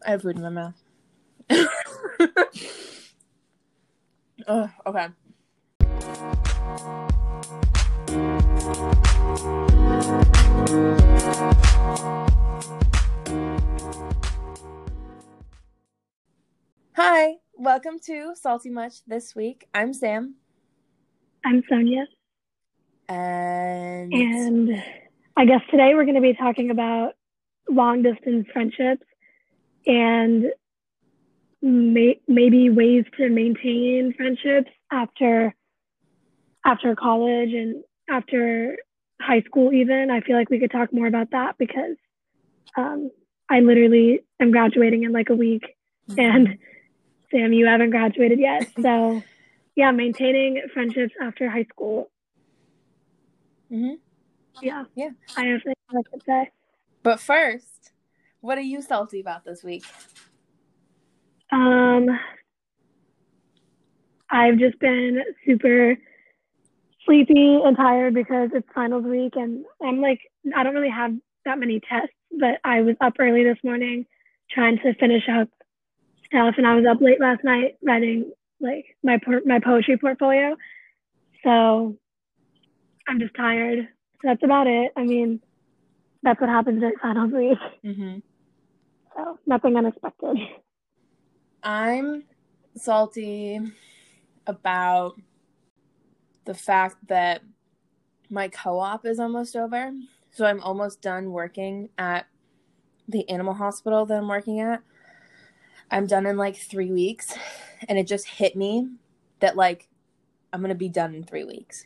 I have food in my mouth. Oh, okay. Hi, welcome to Salty Much This Week. I'm Sam. I'm Sonia. And I guess today we're going to be talking about long-distance friendships and maybe ways to maintain friendships after college and after high school even. I feel like we could talk more about that because I literally am graduating in like a week. And Sam, you haven't graduated yet. So yeah, maintaining friendships after high school. Mm-hmm. Yeah. Yeah. I have things I could say. But first, what are you salty about this week? I've just been super sleepy and tired because it's finals week and I'm like, I don't really have that many tests, but I was up early this morning trying to finish up stuff and I was up late last night writing like my poetry portfolio. So I'm just tired. So that's about it. I mean, that's what happens during finals week. Mm-hmm. So nothing unexpected. I'm salty about the fact that my co-op is almost over. So I'm almost done working at the animal hospital that I'm working at. I'm done in like 3 weeks. And it just hit me that like I'm going to be done in 3 weeks.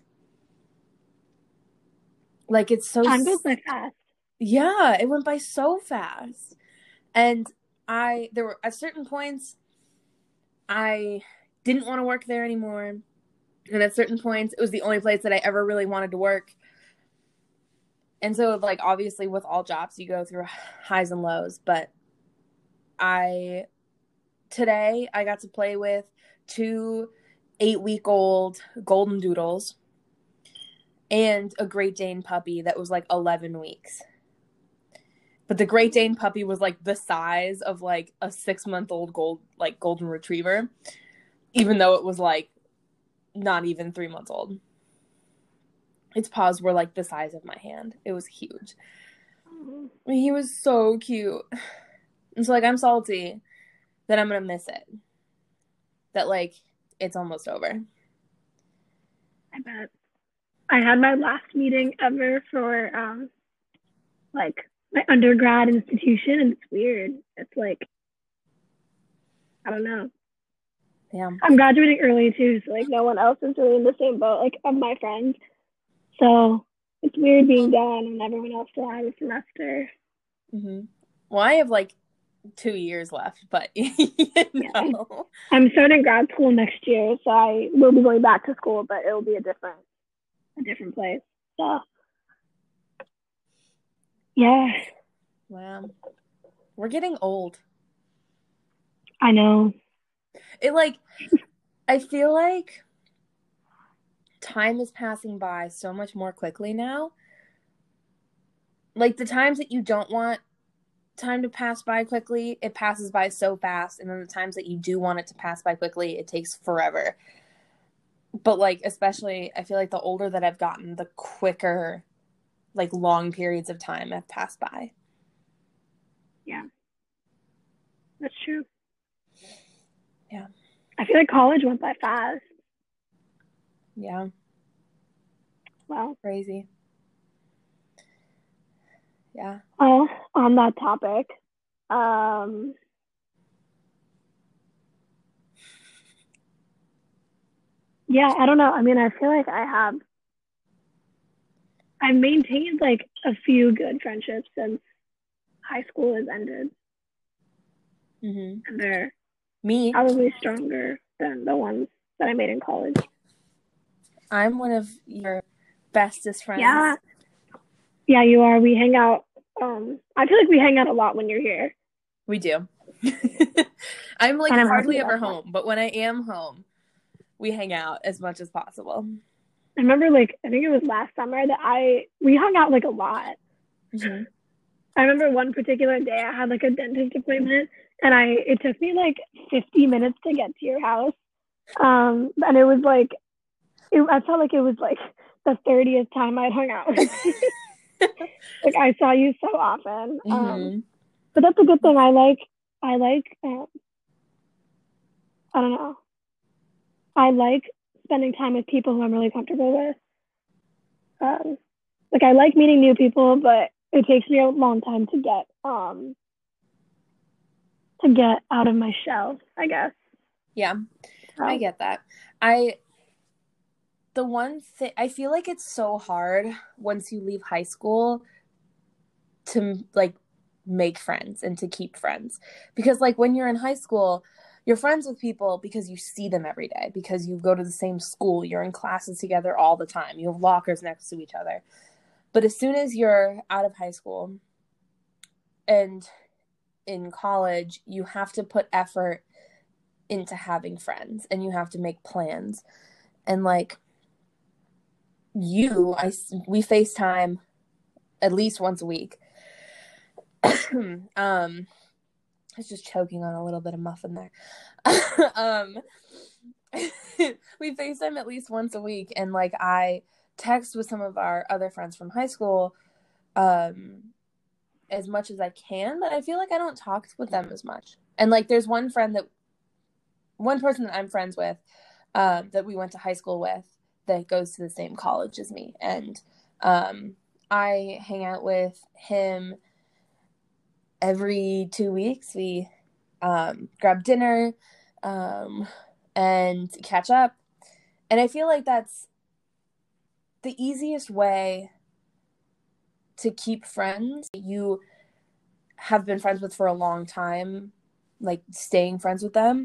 Like it's so... Time goes by fast. Yeah, it went by so fast. And there were at certain points I didn't want to work there anymore. And at certain points, it was the only place that I ever really wanted to work. And so, like, obviously, with all jobs, you go through highs and lows. But today, I got to play with 2 8-week-old golden doodles and a Great Dane puppy that was, like, 11 weeks. But the Great Dane puppy was, like, the size of, like, a 6-month-old golden retriever. Even though it was, like, not even 3 months old. Its paws were like the size of my hand. It was huge. He was so cute. And so like I'm salty that I'm gonna miss it. That like it's almost over. I bet. I had my last meeting ever for like my undergrad institution and it's weird. It's like I don't know. Yeah. I'm graduating early too, so like no one else is really in the same boat, like of my friends. So it's weird being done and everyone else still has a semester. Mm-hmm. Well, I have like 2 years left, but Yeah. I'm starting grad school next year, so I will be going back to school, but it will be a different place. So yeah. Wow. We're getting old. I know. I feel like time is passing by so much more quickly now. Like the times that you don't want time to pass by quickly, it passes by so fast, and then the times that you do want it to pass by quickly, it takes forever. But like especially I feel like the older that I've gotten, the quicker like long periods of time have passed by. Yeah, that's true. Yeah, I feel like college went by fast. yeah. Wow. Crazy. Yeah. Well, on that topic, yeah, I don't know. I mean, I feel like I've maintained like a few good friendships since high school has ended. Mm-hmm. And they're Me, probably stronger than the ones that I made in college. I'm one of your bestest friends. Yeah. Yeah, you are. We hang out. I feel like we hang out a lot when you're here. We do. I'm like hardly ever home, but when I am home, we hang out as much as possible. I remember like I think it was last summer that we hung out like a lot. Mm-hmm. I remember one particular day I had like a dentist appointment, and it took me like 50 minutes to get to your house. And it was like I felt like it was like the 30th time I'd hung out with you. Like I saw you so often. But that's a good thing. I like I don't know. I like spending time with people who I'm really comfortable with. Um, like I like meeting new people, but it takes me a long time to get out of my shell, I guess. Yeah, I get that. The one thing I feel like it's so hard once you leave high school to like make friends and to keep friends, because like when you're in high school, you're friends with people because you see them every day, because you go to the same school, you're in classes together all the time, you have lockers next to each other. But as soon as you're out of high school and in college, you have to put effort into having friends and you have to make plans. And like we FaceTime at least once a week. I was just choking on a little bit of muffin there. We FaceTime at least once a week, and like I text with some of our other friends from high school as much as I can, but I feel like I don't talk with them as much. And like there's one person that I'm friends with that we went to high school with that goes to the same college as me, and I hang out with him every 2 weeks. We grab dinner and catch up. And I feel like that's the easiest way to keep friends you have been friends with for a long time, like staying friends with them.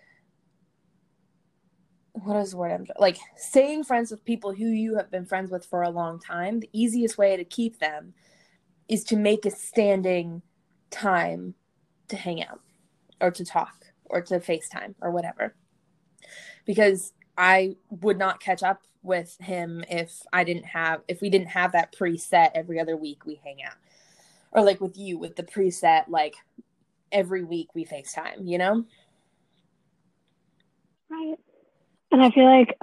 What is the word I'm like staying friends with people who you have been friends with for a long time. The easiest way to keep them is to make a standing time to hang out or to talk or to FaceTime or whatever. Because I would not catch up with him if we didn't have that preset every other week we hang out. Or like with you with the preset, like every week we FaceTime, you know? Right. And I feel like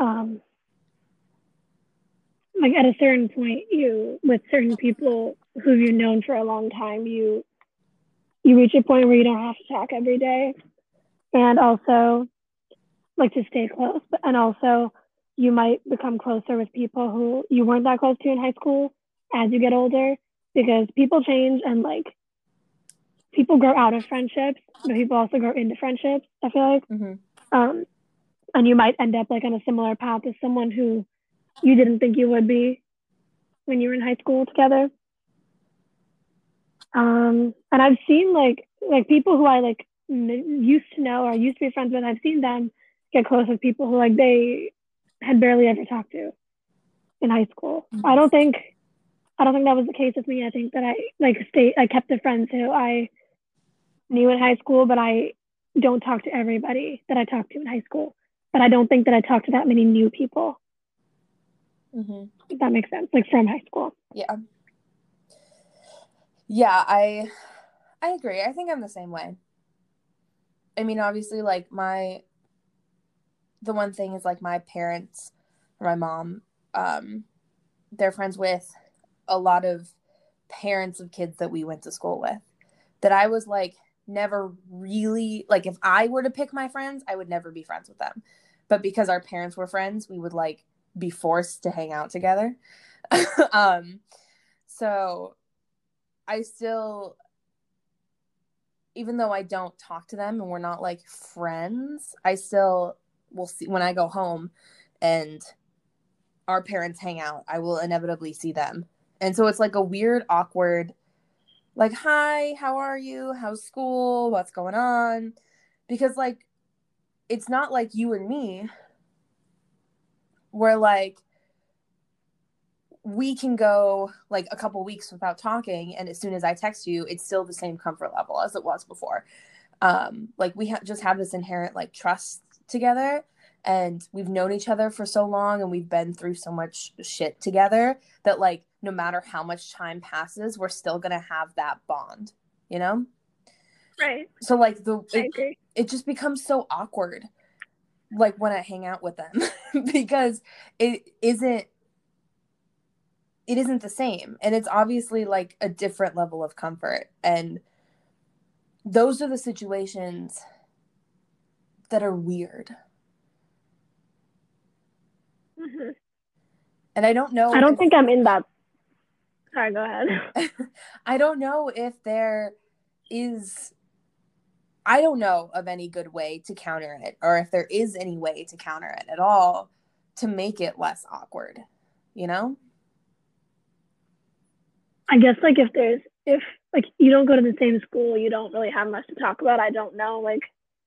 at a certain point with certain people who you've known for a long time, you reach a point where you don't have to talk every day. And also like to stay close. And also you might become closer with people who you weren't that close to in high school as you get older, because people change and like people grow out of friendships, but people also grow into friendships, I feel like. And you might end up like on a similar path as someone who you didn't think you would be when you were in high school together. And I've seen like people who I like used to know or used to be friends with, I've seen them get close with people who like they had barely ever talked to in high school. I don't think that was the case with me. I think that I kept the friends who I knew in high school, but I don't talk to everybody that I talked to in high school. But I don't think that I talked to that many new people. If that makes sense, like from high school. Yeah. Yeah, I agree. I think I'm the same way. I mean, obviously, like the one thing is like my parents or my mom, they're friends with a lot of parents of kids that we went to school with, that I was like never really, like if I were to pick my friends, I would never be friends with them. But because our parents were friends, we would like be forced to hang out together. So I still, even though I don't talk to them and we're not like friends, I still will see when I go home and our parents hang out, I will inevitably see them. And so it's like a weird, awkward, like, hi, how are you? How's school? What's going on? Because like, it's not like you and me where like we can go like a couple weeks without talking, and as soon as I text you, it's still the same comfort level as it was before. Like we just have this inherent like trust together, and we've known each other for so long and we've been through so much shit together that like no matter how much time passes, we're still going to have that bond, you know? Right. So like I agree. it just becomes so awkward, like when I hang out with them because it isn't the same. And it's obviously like a different level of comfort. And those are the situations that are weird. Mm-hmm. And I don't know. I don't think I'm in that. Sorry, go ahead. I don't know if there is. I don't know of any good way to counter it, or if there is any way to counter it at all to make it less awkward, you know? I guess like if like you don't go to the same school, you don't really have much to talk about. I don't know. Like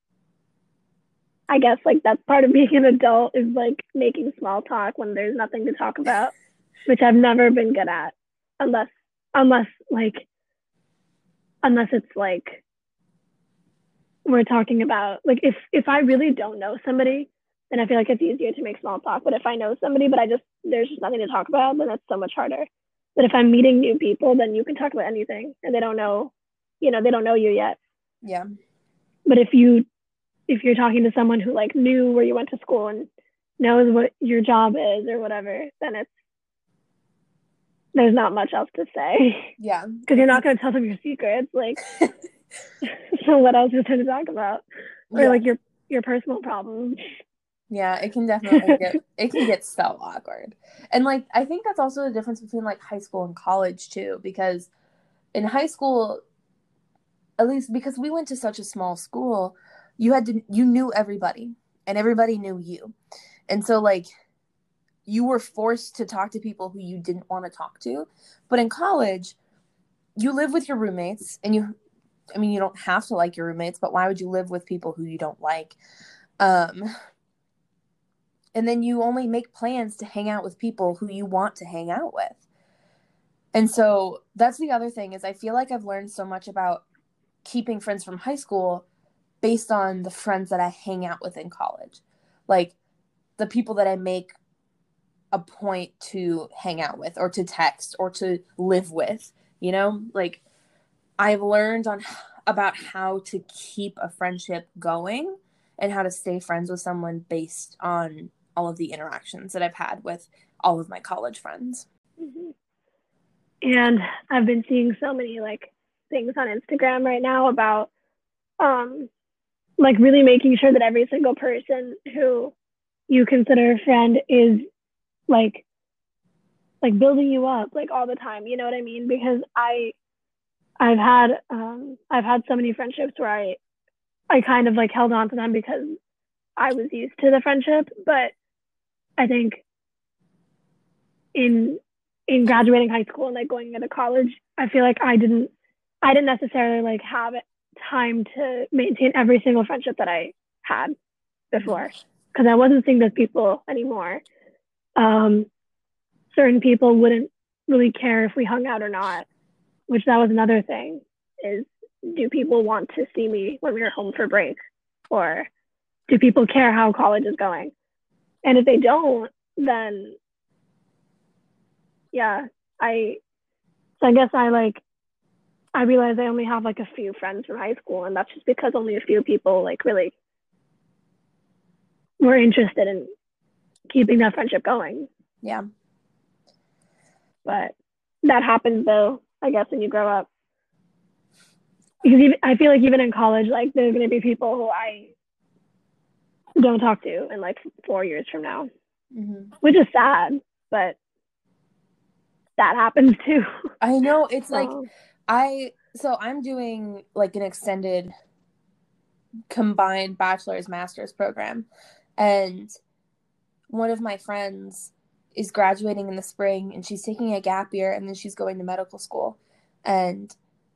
I guess like that's part of being an adult is like making small talk when there's nothing to talk about, which I've never been good at unless unless like unless it's like we're talking about like if I really don't know somebody, then I feel like it's easier to make small talk. But if I know somebody, but there's just nothing to talk about, then that's so much harder. But if I'm meeting new people, then you can talk about anything, and they don't know, they don't know you yet. Yeah. But if you're talking to someone who like knew where you went to school and knows what your job is or whatever, then there's not much else to say. Yeah. Because you're not going to tell them your secrets. Like, so what else is there to talk about? Or like your personal problems. Yeah, it can definitely get so awkward. And like I think that's also the difference between like high school and college too, because in high school, at least because we went to such a small school, you knew everybody and everybody knew you. And so like you were forced to talk to people who you didn't want to talk to. But in college, you live with your roommates and you don't have to like your roommates, but why would you live with people who you don't like? And then you only make plans to hang out with people who you want to hang out with. And so that's the other thing is I feel like I've learned so much about keeping friends from high school based on the friends that I hang out with in college. Like the people that I make a point to hang out with or to text or to live with, like I've learned about how to keep a friendship going and how to stay friends with someone based on all of the interactions that I've had with all of my college friends. Mm-hmm. And I've been seeing so many like things on Instagram right now about like really making sure that every single person who you consider a friend is like building you up like all the time. You know what I mean? Because I've had so many friendships where I kind of like held on to them because I was used to the friendship, but I think in graduating high school and like going into college, I feel like I didn't necessarily like have time to maintain every single friendship that I had before because I wasn't seeing those people anymore. Certain people wouldn't really care if we hung out or not, which that was another thing is do people want to see me when we were home for break or do people care how college is going? And if they don't, then yeah, I guess I realized I only have like a few friends from high school, and that's just because only a few people like really were interested in keeping that friendship going. Yeah. But that happens though, I guess, when you grow up. Because I feel like even in college, like there's going to be people who I don't talk to in like 4 years from now, which is sad, but that happens too. I know it's like I'm doing like an extended combined bachelor's master's program, and one of my friends is graduating in the spring and she's taking a gap year and then she's going to medical school. And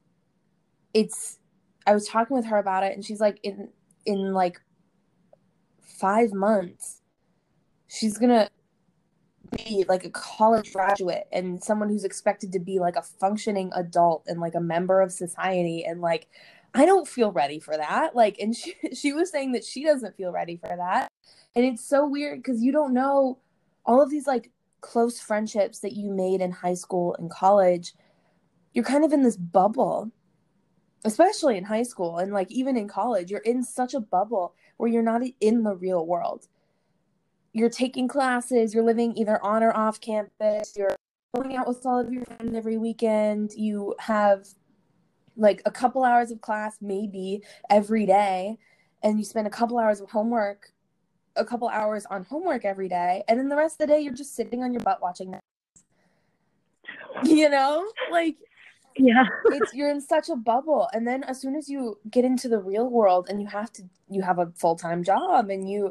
I was talking with her about it and she's like in like 5 months she's gonna be like a college graduate and someone who's expected to be like a functioning adult and like a member of society, and like I don't feel ready for that. Like, and she was saying that she doesn't feel ready for that. And it's so weird because you don't know all of these like close friendships that you made in high school and college, you're kind of in this bubble, especially in high school and like even in college. You're in such a bubble where you're not in the real world. You're taking classes, you're living either on or off campus, you're going out with all of your friends every weekend, you have like a couple hours of class maybe every day, and you spend a couple hours of homework, a couple hours on homework every day, and then the rest of the day you're just sitting on your butt watching that. You know, like, Yeah. you're in such a bubble, and then as soon as you get into the real world and you have a full-time job and you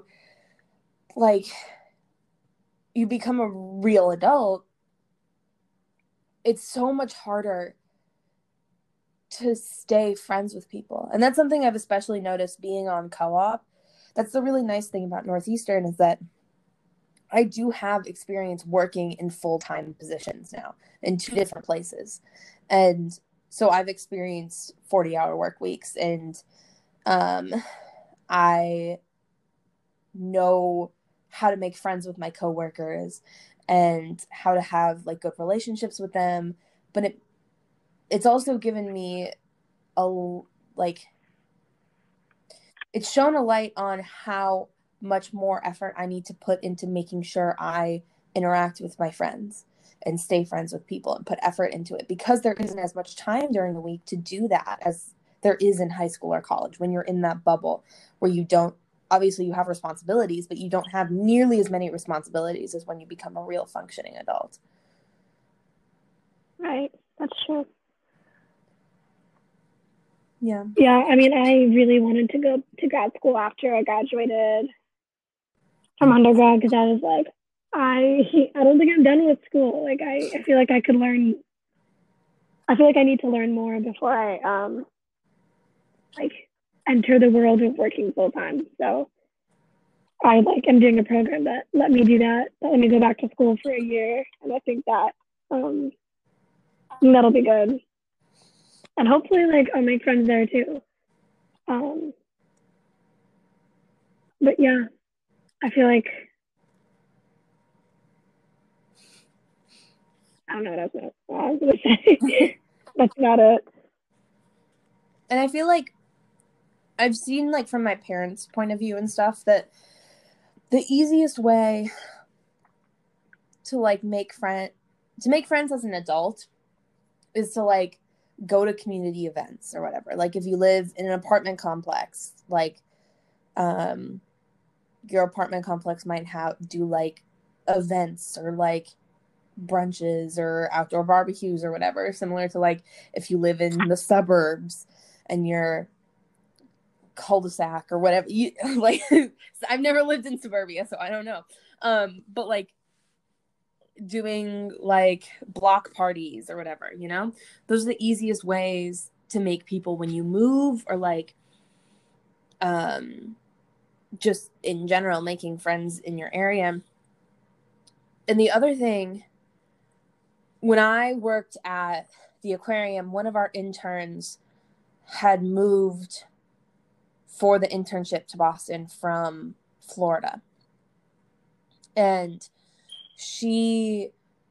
become a real adult, it's so much harder to stay friends with people. And that's something I've especially noticed being on co-op. That's the really nice thing about Northeastern, is that I do have experience working in full-time positions now in 2 different places. And so I've experienced 40-hour work weeks, and I know how to make friends with my coworkers and how to have like good relationships with them. But it's also given me it's shown a light on how much more effort I need to put into making sure I interact with my friends and stay friends with people and put effort into it, because there isn't as much time during the week to do that as there is in high school or college, when you're in that bubble where you don't, obviously you have responsibilities, but you don't have nearly as many responsibilities as when you become a real functioning adult. Right. That's true. Yeah. Yeah, I mean, I really wanted to go to grad school after I graduated from undergrad, because I was like, I don't think I'm done with school. Like, I feel like I could learn. I feel like I need to learn more before I like enter the world of working full time. So I am doing a program that let me do that. That let me go back to school for a year, and I think that that'll be good. And hopefully, like, I'll make friends there too. But yeah, I feel like I don't know what I was gonna say. That's about it. And I feel like I've seen, like, from my parents' point of view and stuff, that the easiest way to like make friends as an adult is to like go to community events or whatever. Like, if you live in an apartment complex, like your apartment complex might do like events or like brunches or outdoor barbecues or whatever, similar to like if you live in the suburbs and you're cul-de-sac or whatever. You like I've never lived in suburbia, so I don't know. But like doing like block parties or whatever, you know? Those are the easiest ways to make people when you move, or like just in general making friends in your area. And the other thing, when I worked at the aquarium, one of our interns had moved for the internship to Boston from Florida. And she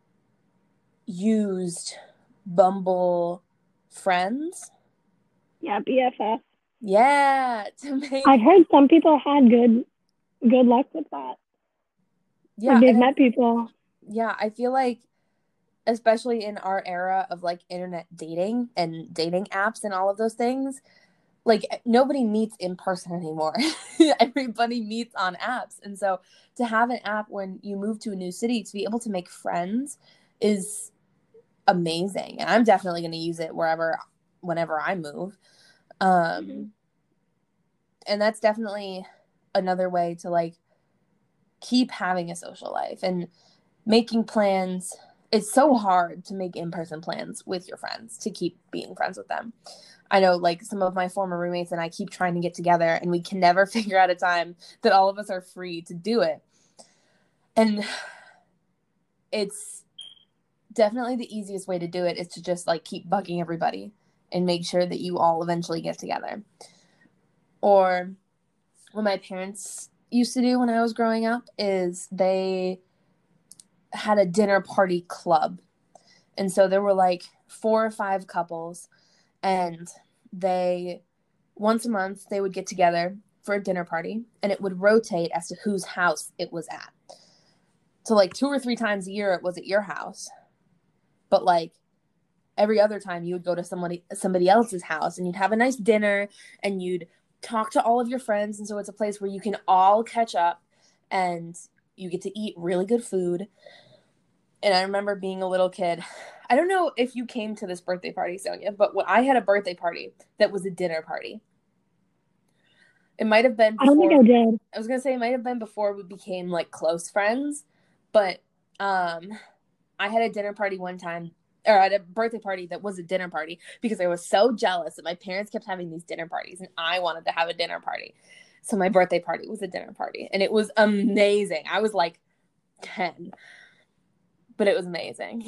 used Bumble Friends. Yeah, BFF. Yeah, to make. I've heard some people had good luck with that. Yeah, like they've met people. Yeah, I feel like, especially in our era of like internet dating and dating apps and all of those things, like nobody meets in person anymore. Everybody meets on apps. And so to have an app when you move to a new city to be able to make friends is amazing. And I'm definitely going to use it whenever I move. And that's definitely another way to like keep having a social life and making plans. It's so hard to make in-person plans with your friends to keep being friends with them. I know, like, some of my former roommates and I keep trying to get together, and we can never figure out a time that all of us are free to do it. And it's definitely the easiest way to do it is to just like keep bugging everybody and make sure that you all eventually get together. Or what my parents used to do when I was growing up is they had a dinner party club. And so there were like 4 or 5 couples, and once a month they would get together for a dinner party, and it would rotate as to whose house it was at. So like 2 or 3 times a year it was at your house, but like every other time you would go to somebody else's house, and you'd have a nice dinner, and you'd talk to all of your friends. And so it's a place where you can all catch up, and you get to eat really good food. And I remember being a little kid. I don't know if you came to this birthday party, Sonia, but when I had a birthday party that was a dinner party. It might have been before. I don't think I did. I was going to say it might have been before we became like close friends, but I had a dinner party one time, or at a birthday party that was a dinner party, because I was so jealous that my parents kept having these dinner parties and I wanted to have a dinner party. So my birthday party was a dinner party, and it was amazing. I was like 10, but it was amazing.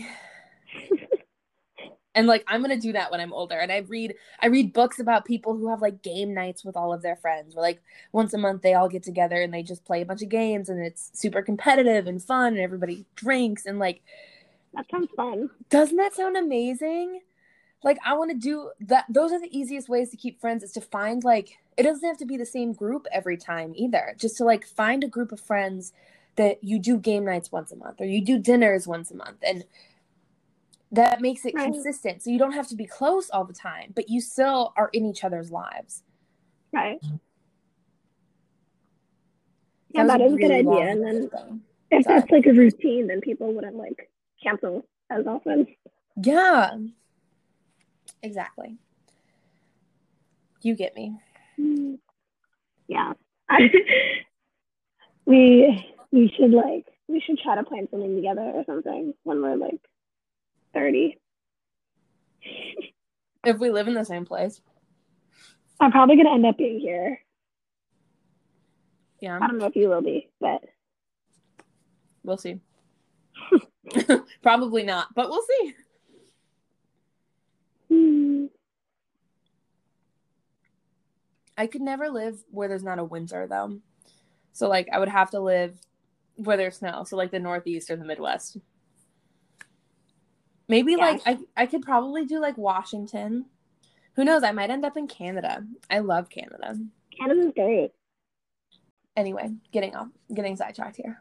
And like, I'm gonna do that when I'm older. And I read books about people who have like game nights with all of their friends, where like once a month they all get together and they just play a bunch of games, and it's super competitive and fun, and everybody drinks, and like, that sounds fun. Doesn't that sound amazing? Like, I want to do that. Those are the easiest ways to keep friends, is to find, like, it doesn't have to be the same group every time either. Just to like find a group of friends that you do game nights once a month, or you do dinners once a month, and that makes it consistent. So you don't have to be close all the time, but you still are in each other's lives. Right. Yeah, that is a good idea. And then if that's like a routine, then people wouldn't like cancel as often. Yeah. Exactly. You get me. Yeah. We should try to plan something together or something when we're like 30. If we live in the same place. I'm probably going to end up being here. Yeah. I don't know if you will be, but we'll see. Probably not, but we'll see. I could never live where there's not a winter, though. So, like, I would have to live where there's snow. So, like, the Northeast or the Midwest. Maybe, like, I could probably do, like, Washington. Who knows? I might end up in Canada. I love Canada. Canada's great. Anyway, getting sidetracked here.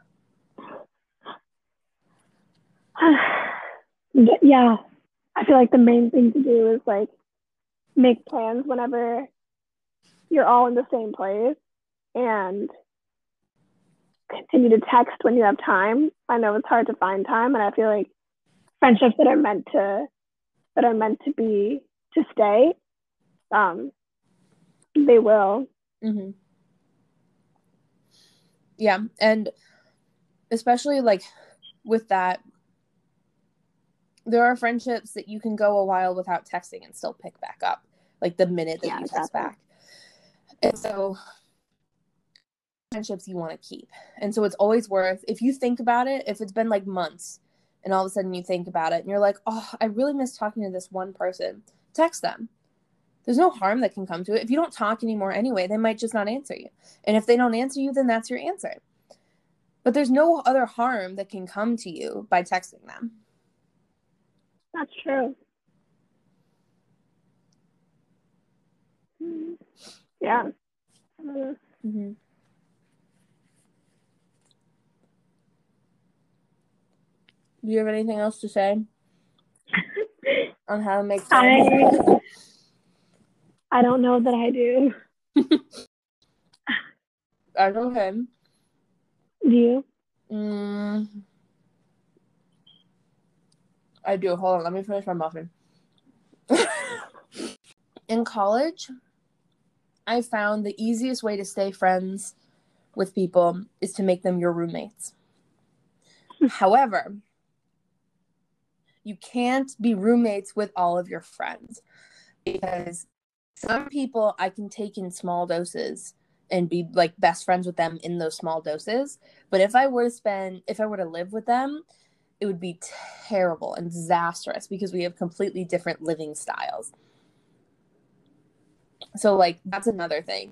But yeah, I feel like the main thing to do is, like, make plans whenever you're all in the same place, and continue to text when you have time. I know it's hard to find time, and I feel like friendships that are meant to stay, they will. Mm-hmm. Yeah, and especially like with that, there are friendships that you can go a while without texting and still pick back up, like the minute that you text back. And so friendships you want to keep. And so it's always worth, if you think about it, if it's been like months and all of a sudden you think about it and you're like, oh, I really miss talking to this one person, text them. There's no harm that can come to it. If you don't talk anymore anyway, they might just not answer you. And if they don't answer you, then that's your answer. But there's no other harm that can come to you by texting them. That's true. Yeah. Mm-hmm. Do you have anything else to say on how to make friends? I don't know that I do. That's okay. Do you? I do. Hold on. Let me finish my muffin. In college, I found the easiest way to stay friends with people is to make them your roommates. However, you can't be roommates with all of your friends, because some people I can take in small doses and be like best friends with them in those small doses. But if I were to live with them, it would be terrible and disastrous, because we have completely different living styles. So like, that's another thing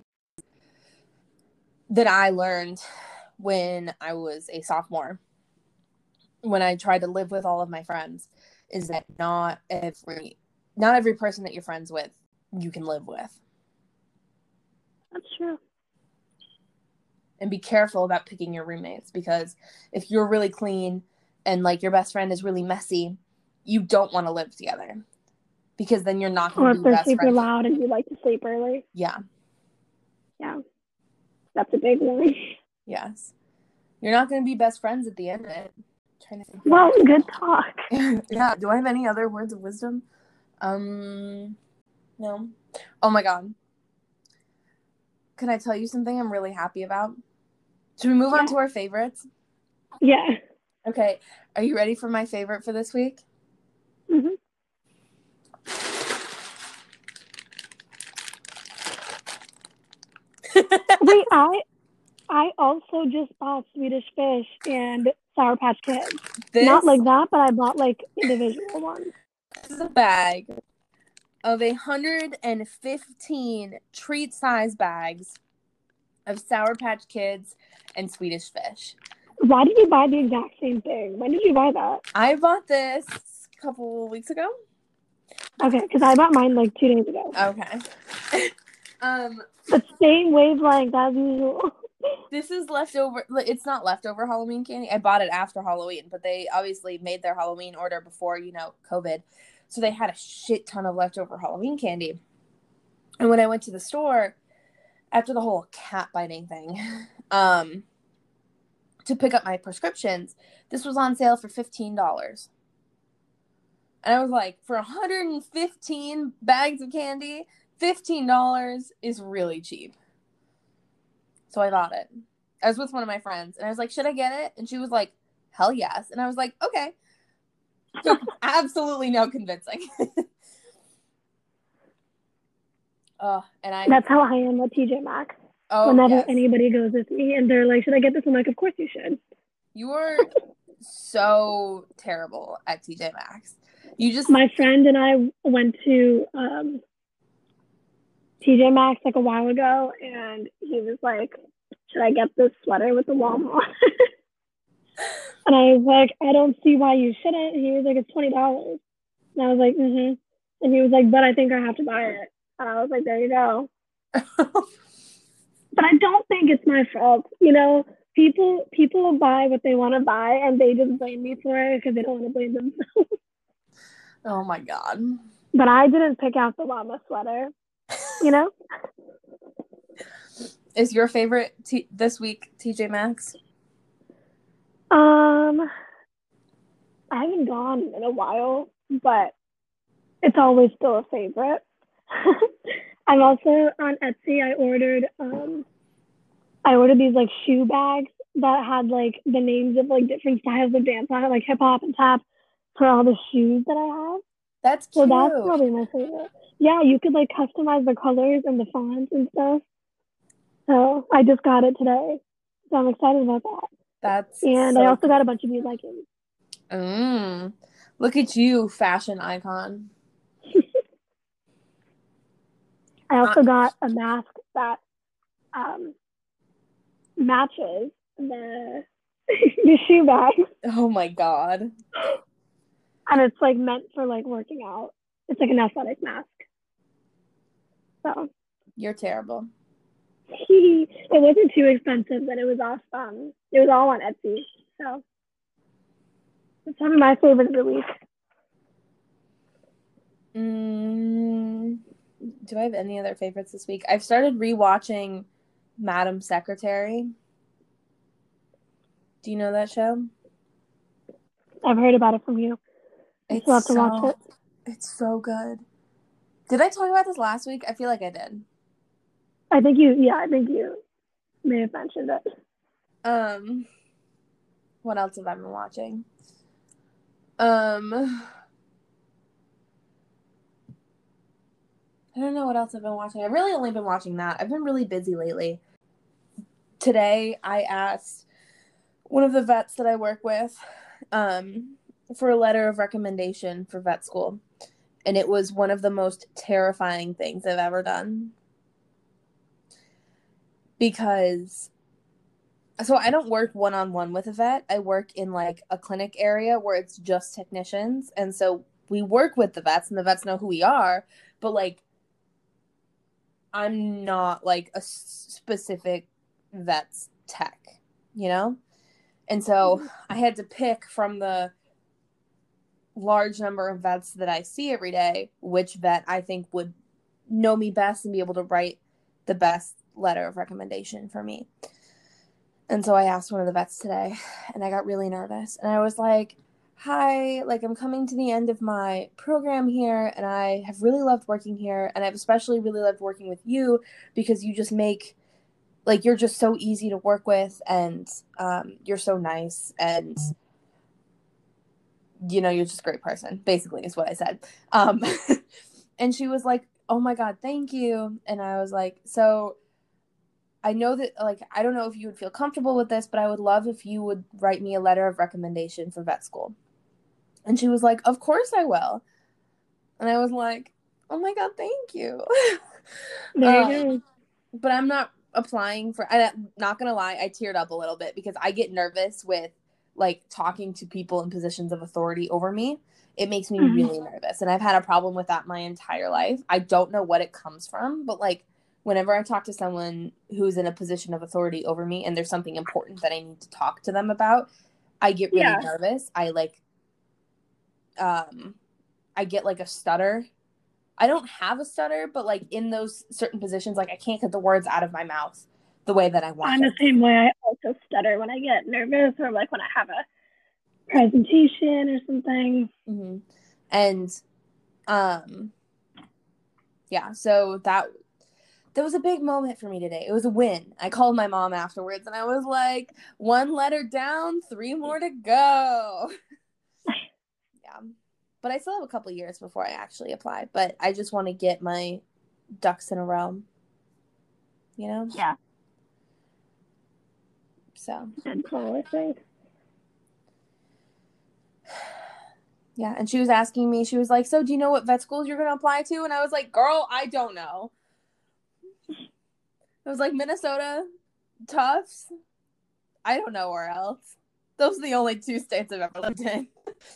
that I learned when I was a sophomore, when I tried to live with all of my friends is that not every person that you're friends with you can live with. That's true. And be careful about picking your roommates, because if you're really clean and like your best friend is really messy, you don't want to live together, because then you're not going to be best friends. Or if they're super loud and you like to sleep early. Yeah. Yeah. That's a big one. Yes. You're not going to be best friends at the end of it. I'm trying to think. Well, good talk. Yeah. Do I have any other words of wisdom? No. Oh my God. Can I tell you something I'm really happy about? Should we move on to our favorites? Yeah. Okay. Are you ready for my favorite for this week? Mm-hmm. Wait, I also just bought Swedish Fish and Sour Patch Kids. Not like that, but I bought like individual ones. This is a bag of 115 treat-size bags of Sour Patch Kids and Swedish Fish. Why did you buy the exact same thing? When did you buy that? I bought this a couple weeks ago. Okay, because I bought mine like 2 days ago. Okay. The same wavelength as usual. This is leftover. It's not leftover Halloween candy. I bought it after Halloween, but they obviously made their Halloween order before, COVID. So they had a shit ton of leftover Halloween candy. And when I went to the store, after the whole cat biting thing, to pick up my prescriptions, this was on sale for $15. And I was like, for 115 bags of candy, $15 is really cheap. So I bought it. I was with one of my friends, and I was like, should I get it? And she was like, hell yes. And I was like, okay. So absolutely no convincing. That's how I am with TJ Maxx. Oh, whenever yes. anybody goes with me and they're like, should I get this? I'm like, of course you should. You are so terrible at TJ Maxx. My friend and I went to TJ Maxx like a while ago, and he was like, should I get this sweater with the Walmart? And I was like, I don't see why you shouldn't. And he was like, it's $20. And I was like, mm-hmm. And he was like, but I think I have to buy it. And I was like, there you go. But I don't think it's my fault. People buy what they want to buy, and they just blame me for it because they don't want to blame themselves. Oh my God. But I didn't pick out the llama sweater, Is your favorite this week TJ Maxx? I haven't gone in a while, but it's always still a favorite. I'm also on Etsy. I ordered these like shoe bags that had like the names of like different styles of dance on it, like hip hop and tap, for all the shoes that I have. That's cute. So that's probably my favorite. Yeah, you could like customize the colors and the fonts and stuff. So I just got it today. So I'm excited about that. And I also got a bunch of new leggings. Look at you, fashion icon. I also got a mask that matches the shoe bag. Oh my God. And it's like meant for like working out. It's like an athletic mask. So you're terrible. It wasn't too expensive, but it was awesome. It was all on Etsy. So it's one of my favorites of the week. Do I have any other favorites this week? I've started rewatching Madam Secretary. Do you know that show? I've heard about it from you. I still have to watch it. It's so good. Did I talk about this last week? I feel like I did. I think you may have mentioned it. What else have I been watching? I don't know what else I've been watching. I've really only been watching that. I've been really busy lately. Today, I asked one of the vets that I work with for a letter of recommendation for vet school. And it was one of the most terrifying things I've ever done. Because So I don't work one-on-one with a vet. I work in like a clinic area where it's just technicians. And so we work with the vets and the vets know who we are, but like I'm not like a specific vet's tech, you know? And so I had to pick from the large number of vets that I see every day which vet I think would know me best and be able to write the best letter of recommendation for me. And so I asked one of the vets today, and I got really nervous. And I was like, hi, like I'm coming to the end of my program here, and I have really loved working here. And I've especially really loved working with you because you just make, like, you're just so easy to work with, and you're so nice. And, you know, you're just a great person, basically, is what I said. And she was like, oh my God, thank you. And I was like, so I know that, like, I don't know if you would feel comfortable with this, but I would love if you would write me a letter of recommendation for vet school. And she was like, of course I will. And I was like, oh my God, thank you. There you go. But I'm not applying for, I'm not going to lie, I teared up a little bit because I get nervous with, like, talking to people in positions of authority over me. It makes me really nervous. And I've had a problem with that my entire life. I don't know what it comes from, but, like, whenever I talk to someone who's in a position of authority over me and there's something important that I need to talk to them about, I get really nervous. I get like a stutter. I don't have a stutter, but like in those certain positions, like I can't get the words out of my mouth the way that I want I'm them. the same way. I also stutter when I get nervous or like when I have a presentation or something. Mm-hmm. And yeah, so that was a big moment for me today. It was a win. I called my mom afterwards and I was like, 1 letter down, 3 more to go. Yeah. But I still have a couple years before I actually apply. But I just want to get my ducks in a row. You know? Yeah. So. Good call, I think. Yeah. And she was asking me, she was like, so do you know what vet schools you're going to apply to? And I was like, girl, I don't know. It was like Minnesota, Tufts. I don't know where else. Those are the only 2 states I've ever lived in.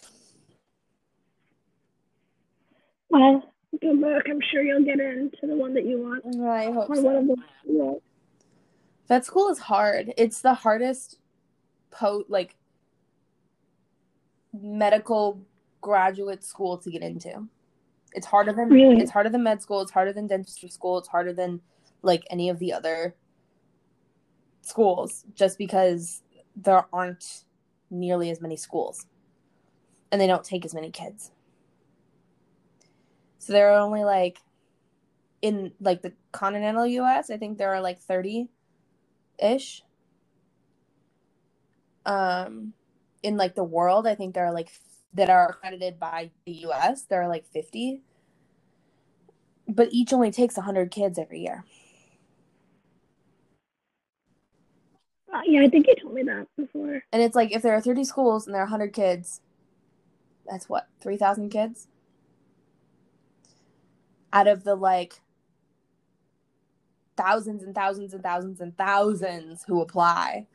Well, good luck. I'm sure you'll get into the one that you want. I hope or so. One of them you want. Vet school is hard. It's the hardest medical graduate school to get into. It's harder than med school, it's harder than dentistry school, it's harder than like any of the other schools just because there aren't nearly as many schools and they don't take as many kids. So there are only like in like the continental US, I think there are like 30-ish. In like the world, I think there are like that are accredited by the US, there are like 50. But each only takes 100 kids every year. Yeah, I think you told me that before. And it's like if there are 30 schools and there are 100 kids, that's what, 3,000 kids? Out of the like thousands and thousands and thousands and thousands who apply.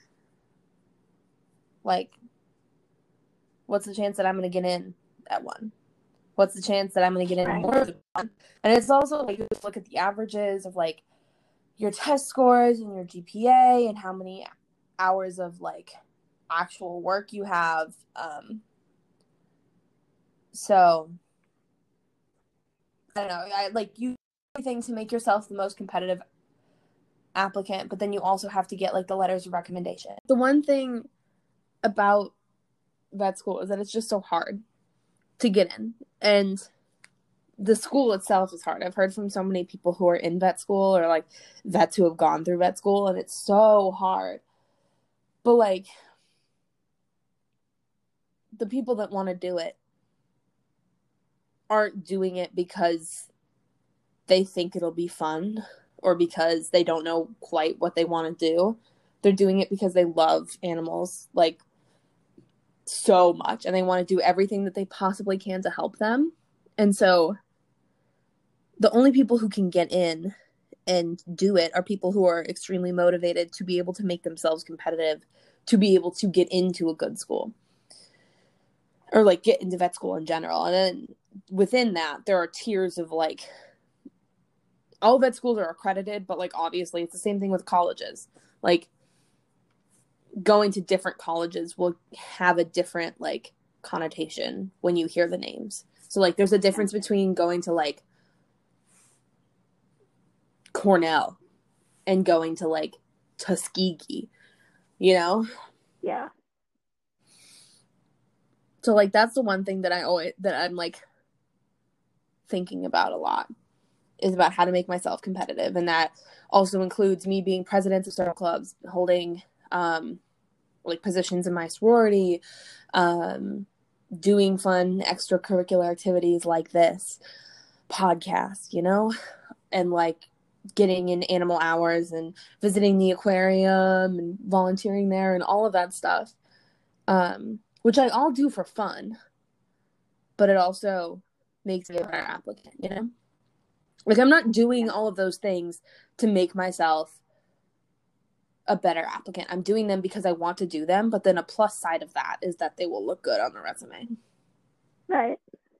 Like, what's the chance that I'm going to get in at one? What's the chance that I'm going to get in more than one? And it's also like, you look at the averages of like your test scores and your GPA and how many hours of like actual work you have. So I don't know. I like you everything to make yourself the most competitive applicant, but then you also have to get like the letters of recommendation. The one thing about vet school is that it's just so hard to get in, and the school itself is hard. I've heard from so many people who are in vet school or like vets who have gone through vet school, and it's so hard. But like the people that want to do it aren't doing it because they think it'll be fun or because they don't know quite what they want to do. They're doing it because they love animals like so much and they want to do everything that they possibly can to help them. And so the only people who can get in and do it are people who are extremely motivated to be able to make themselves competitive, to be able to get into a good school, or like get into vet school in general. And then within that, there are tiers of like, all vet schools are accredited, but like obviously it's the same thing with colleges. Like going to different colleges will have a different like connotation when you hear the names. So like there's a difference between going to like Cornell and going to like Tuskegee, you know? Yeah. So like that's the one thing that I'm like thinking about a lot, is about how to make myself competitive. And that also includes me being president of several clubs, holding like positions in my sorority, doing fun extracurricular activities like this podcast, you know, and like getting in animal hours and visiting the aquarium and volunteering there and all of that stuff, which I all do for fun, but it also makes me a better applicant, you know? Like I'm not doing all of those things to make myself a better applicant. I'm doing them because I want to do them, but then a plus side of that is that they will look good on the resume. Right.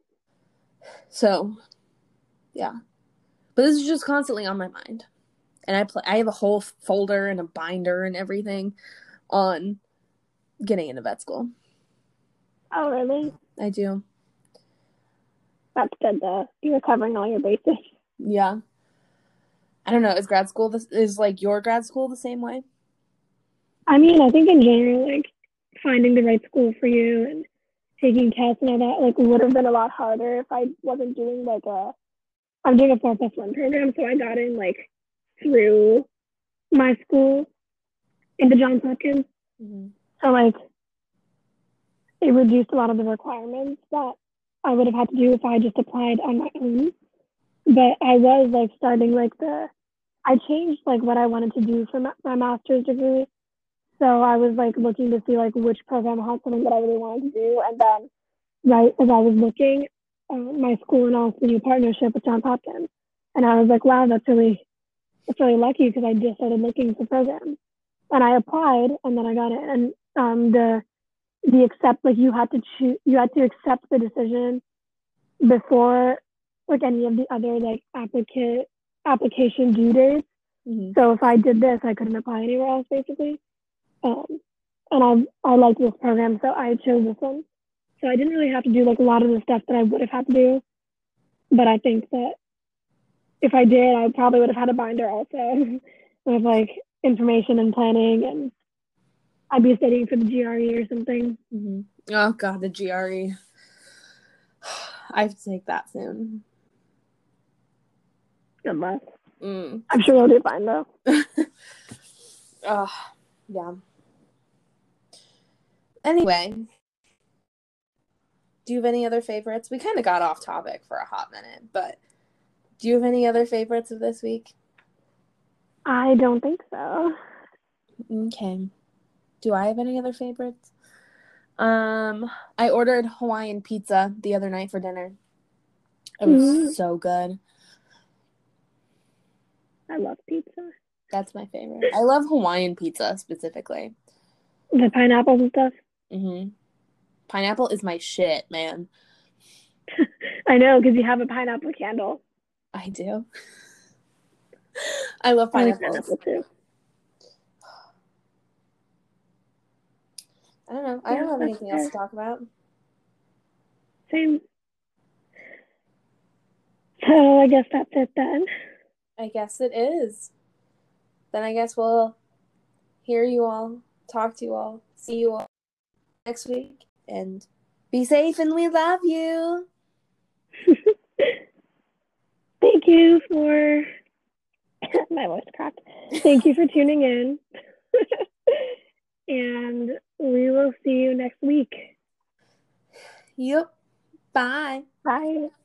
So, yeah. But this is just constantly on my mind. And I have a whole folder and a binder and everything on getting into vet school. Oh, really? I do. That's good, though. You're covering all your bases. Yeah. I don't know. Is like your grad school the same way? I mean, I think in general, like finding the right school for you and taking tests and all that, like would have been a lot harder if I wasn't doing I'm doing a 4+1 program, so I got in like through my school into Johns Hopkins. Mm-hmm. So like it reduced a lot of the requirements that I would have had to do if I just applied on my own. But I was like starting like I changed like what I wanted to do for my master's degree. So I was like looking to see like which program had something that I really wanted to do. And then right as I was looking, my school announced a new partnership with Johns Hopkins. And I was like, wow, that's really lucky, because I just started looking for programs. And I applied and then I got it. And the accept, like you had to accept the decision before like any of the other like application due dates. Mm-hmm. So if I did this, I couldn't apply anywhere else basically. And I liked this program, so I chose this one. So I didn't really have to do like a lot of the stuff that I would have had to do. But I think that if I did, I probably would have had a binder also with like information and planning, and I'd be studying for the GRE or something. Mm-hmm. Oh God, the GRE. I have to take that soon. Good luck. I'm sure you'll do fine though. Yeah. Anyway, do you have any other favorites? We kind of got off topic for a hot minute, but do you have any other favorites of this week? I don't think so. Okay. Do I have any other favorites? I ordered Hawaiian pizza the other night for dinner. It was so good. I love pizza. That's my favorite. I love Hawaiian pizza specifically. The pineapples and stuff. Mm-hmm. Pineapple is my shit, man. I know, because you have a pineapple candle. I do. I love pineapples. I like pineapple too. I don't know. I don't have anything else to talk about. Same. So I guess that's it then. I guess it is. Then I guess we'll hear you all, talk to you all, see you all next week, and be safe, and we love you. Thank you for my voice cracked. Thank you for tuning in. And we will see you next week. Yep. Bye. Bye.